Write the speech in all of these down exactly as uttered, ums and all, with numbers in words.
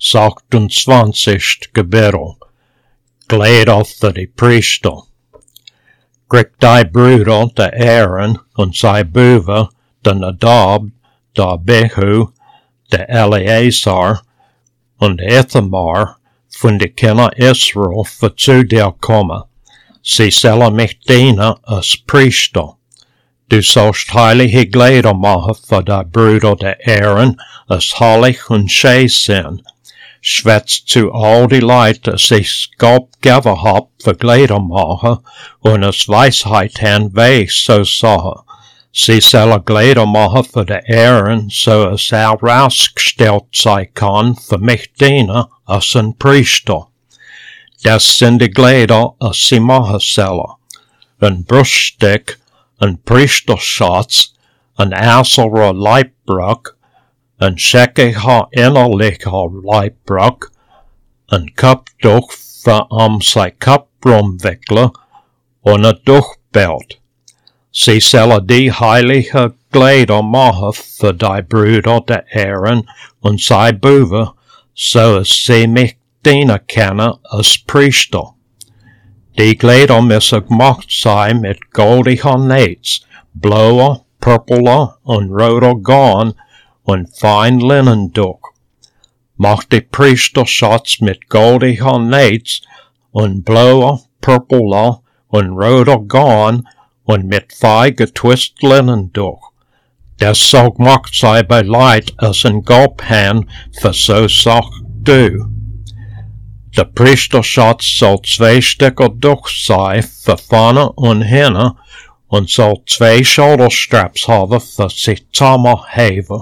sechsundzwanzig Gebirl, Gläder für die Priester. Krieg die Brüder, der Aaron und sei Brüder, der Nadab, der Abihu, der Eleazar und Ithamar, von die Kinder Israel, für zu dir kommen. Sie sollen mich dienen als Priester. Du sollst heilige Kleider machen für die Brüder der Aaron, als heilig und schön sind. Schwätzt zu all die Leute, dass ich Gott gegeben hab für Kleider machen und als Weisheit haben Weg so sagen. Sie sollen Kleider machen für die Aaron, so es er rausgestellt sein kann, für mich dienen als ein Priester. Das sind die Kleider, als sie machen sollen. Ein Bruststück, ein Priesterschatz, ein äußerer Leibrock, ein scheckiger innerlicher Leibrock, ein Kopftuch für um sein Kopf rumwickeln und ein Tuchbild. Sie sollen die heilige Kleider machen für die Brüder der Aaron und sein Brüder, so es sie mich dienen können als Priester. Die Kleider müssen gemacht sein mit goldiger Netz, blauer, purpler und roter Garn und fein Linnentuch. Macht die Priesterschatz mit goldiger Netz und blauer, purpler und roter Garn und mit fein getwistet Linnentuch. Das soll gemacht sein bei Leid als ein Gobhand für so Sach du. Der Priesterschatz soll zwei Stücke durch sein für vorne und hinten und soll zwei Schulterstraps haben für sich zusammenheben.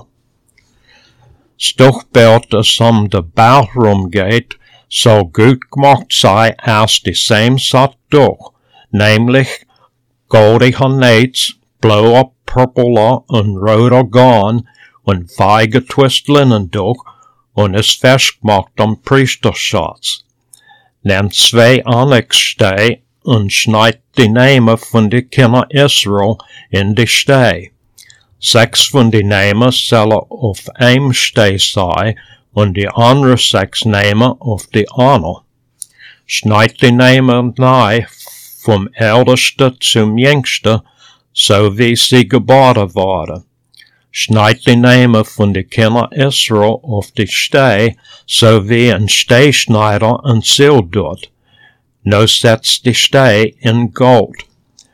Das Tuchbild, das um den Bauch rumgeht, soll gut gemacht sein aus diesem Sort Tuch, nämlich goldiger Netz, blauer, purpler und roter Garn und fein getwistet Linnentuch und ist festgemacht am Priesterschatz. Nehmt zwei Onyxsteine und schneid die Namen von den Kindern Israel in die Steine. Sechs von den Namen sollen auf einem Stein sein und die anderen sechs Namen auf die anderen. Schneid die Namen nahe vom Ältesten zum Jüngsten, so wie sie geboren wurden. Schneid die Namen von den Kindern Israel auf die Steine, so wie ein Steinschneider ein Ziel tut. No setzt die Steine in Gold.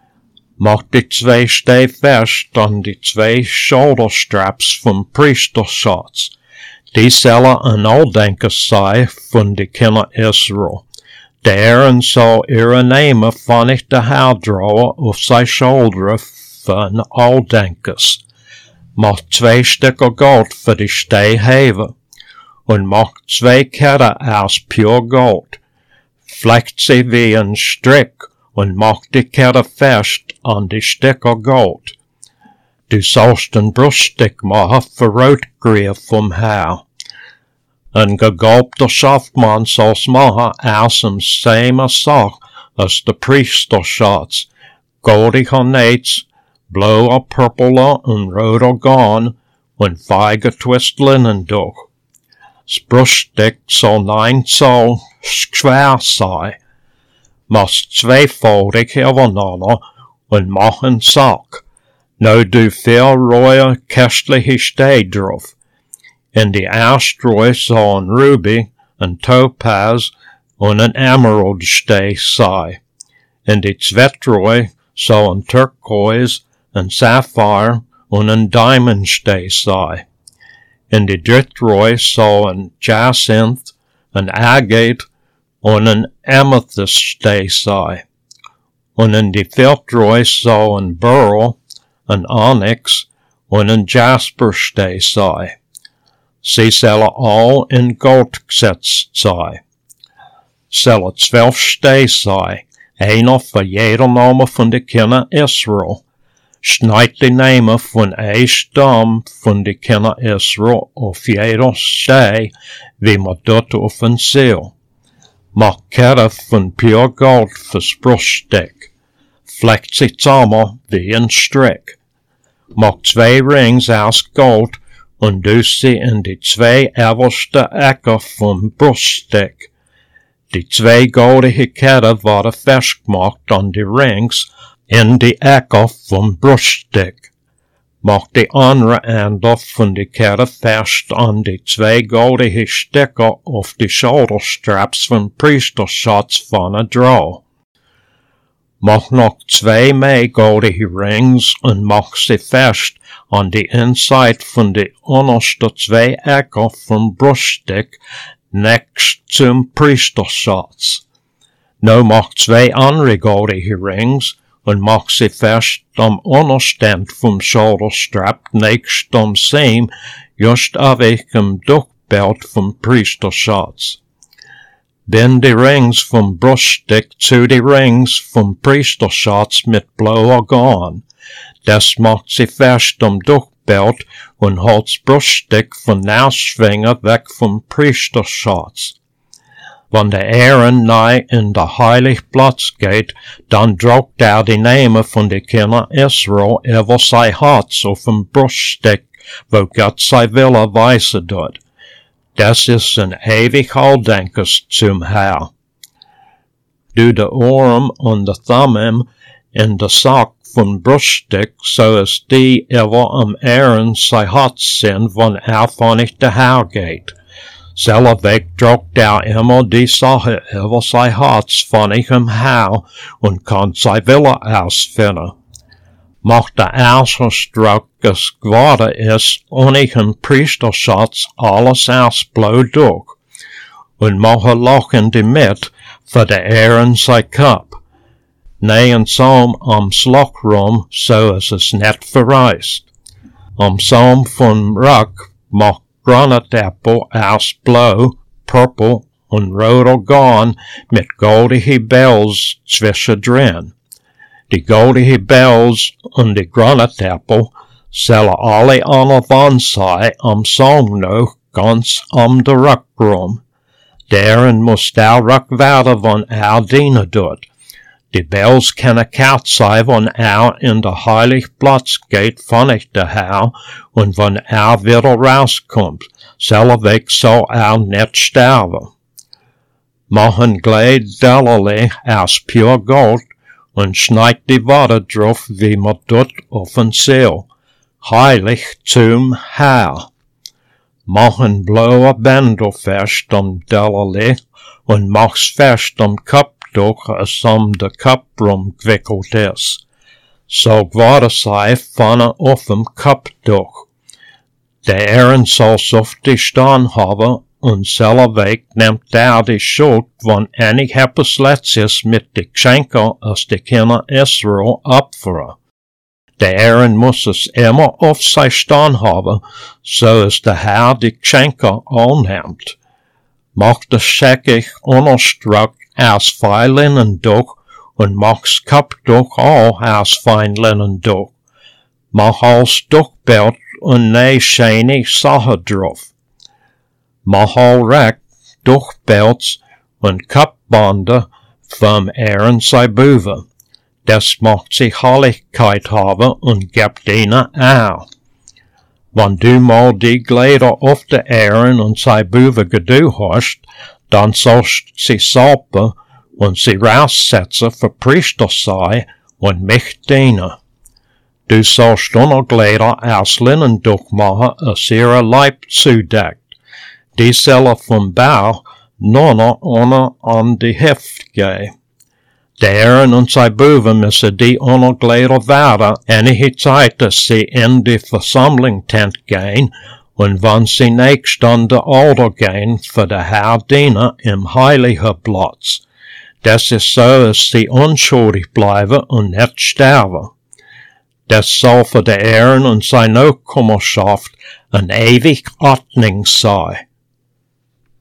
Macht die zwei Steine fest an die zwei Schulterstraps vom Priesterschatz. Die sollen ein Andenken sein von den Kindern Israel. Der Aaron soll ihre Namen von nicht der Haar drauen auf seine Schulter für ein Andenkens. Macht zwei Stücke Gold für die Steine und macht zwei Ketten aus pure Gold. Flecht sie wie ein Strick und macht die Kette fest an die Stücke Gold. Du sollst ein Bruststück machen für Rotgrief vom Haar. Ein gegolbter Schaftmann soll's machen aus dem selben Sach als der Priesterschatz, goldiger Netz, blauer, purpler und roter Garn und fein getwistet Linnentuch. Das Bruststück soll neun Zoll schwer sein. Mach's zweifoldig übereinander und mach einen Sack. No du viel rohe, köstliche Steine drauf. In die erste Reihe soll ein Ruby, ein Topaz und ein Emerald-Stein sein. In die zweite Reihe soll ein Turquoise, ein Sapphire und ein Diamond-Stein sein. In die dritte Reihe soll ein Jacinth, ein Agate und ein Amethyst-Stein sein. Und in die vierte Reihe soll ein Beryl, ein Onyx und ein Jasper-Stein sein. Sie sollen all in Gold gesetzt sein. Sollen zwölf Steine sein, einer für jeder Name von den Kindern Israel. Schneid die Namen von ein Stamm von den Kindern Israel auf jeder Stein, wie man dort auf ein Ziel. Mach Kette von pure Gold fürs Bruststück. Flecht sie zusammen wie ein Strick. Mach zwei Rings aus Gold und du sie in die zwei överste Ecker vom Bruststück. Die zwei goldige Ketten waren festgemacht an die Rings in die Ecker vom Bruststück. Macht die andere Ende von die Kette fest an die zwei goldige Stecker auf die Schulterstraps vom Priesterschatz vorne drauf. Mach noch zwei mehr goldige Rings und mach sie fest an die Inside von die unterste zwei Ecken vom Bruststück next zum Priesterschatz. No mach zwei andere goldige Rings und mach sie fest am Unterstand vom Schulterstrap nächst am Seam, just aweg im Duckbelt vom Priesterschatz. Bind die Rings vom Bruststück zu die Rings vom Priesterschatz mit blauer Garn. Das macht sie fest am Duckbelt und holt's Bruststück von Nausschwinger weg vom Priesterschatz. Wenn der Aaron nahe in der Heiligplatz geht, dann druckt er die Namen von den Kindern Israel über sein Herz auf dem Bruststück, wo Gott sein Wille weisen tut. Das ist ein ewig Alldenkes zum Herr. Du de Ohren und de Thummim in de Sack von Bruststück, so es die über am Aaron sein Herz sind, wenn er von nicht daher geht. Selber Weg druckt er immer die Sache über sein Herz von ihrem Herr und kann sein Wille ausfinden. Macht der erste Druck es geworden ist, und ihrem Priesterschatz alles erst blau durch, und mache Loch in die Mitte für der Aaron sein Cup. Nähen Saum am Loch rum, so es es nicht verreist. Am Saum vom Rock macht Granatapfel erst blau, purple und roter Garn mit goldige Bells zwischendrin. Die goldige Bells und die Granatapfel sollen alle an der Wand sein, am Saum noch ganz am der Rock rum. Deren muss der Rock werden, wenn er dienen tut. Die Bells können kalt sein, wenn er in der Heiligplatz geht, von ich der Herr, und wenn er wieder rauskommt, selber Weg soll er nicht sterben. Machen Gleidellerli aus pure Gold und schneid die Worte drauf, wie man tut auf ein Seil. Heilig zum Herr. Machen blaue Bänder fest am Dellerli und mach's fest am Kopf durch, es um de Kopf rumgewickelt ist. So geworden sei vorne auf dem Kopf durch. Der Aaron soll's auf die Stirn haben und selber Weg nimmt er die Schuld, wenn einig etwas Letztes mit die Geschenke aus die Kinder Israel opfern. Der Aaron muss es immer auf sein Stirn haben, so es der Herr die Geschenke annimmt. Macht es scheckig unterstruck aus Feinlinnentuch und mach's Kopftuch auch aus Feinlinnentuch. Mach als Duckbelt und ne schöne Sache drauf. Mach all recht Duckbelts und Kopfbande vom Aaron sei Buwe. Das macht sich Heiligkeit haben und gibt ihnen auch. Wenn du mal die Kleider auf der Aaron und sei Buwe gedu hast, dann sollst sie salpen und sie raussetzen für Priester sei und mich dienen. Du sollst Unterkleider aus Linnentuch machen, als ihre Leib zudeckt. Die sollen vom Bauch nur noch ohne an die Hüfte gehen. Der Aaron und sein Buwe müssen die Unterkleider werden, einige Zeit, dass sie in die Versammlung tent gehen, und wenn sie nächst an der Alter gehen, für der Herr dienen im heiligen Platz. Das ist so, dass sie unschuldig bleiben und nicht sterben. Das soll für der Aaron und seine Nachkommenschaft ein ewig Ordnung sein.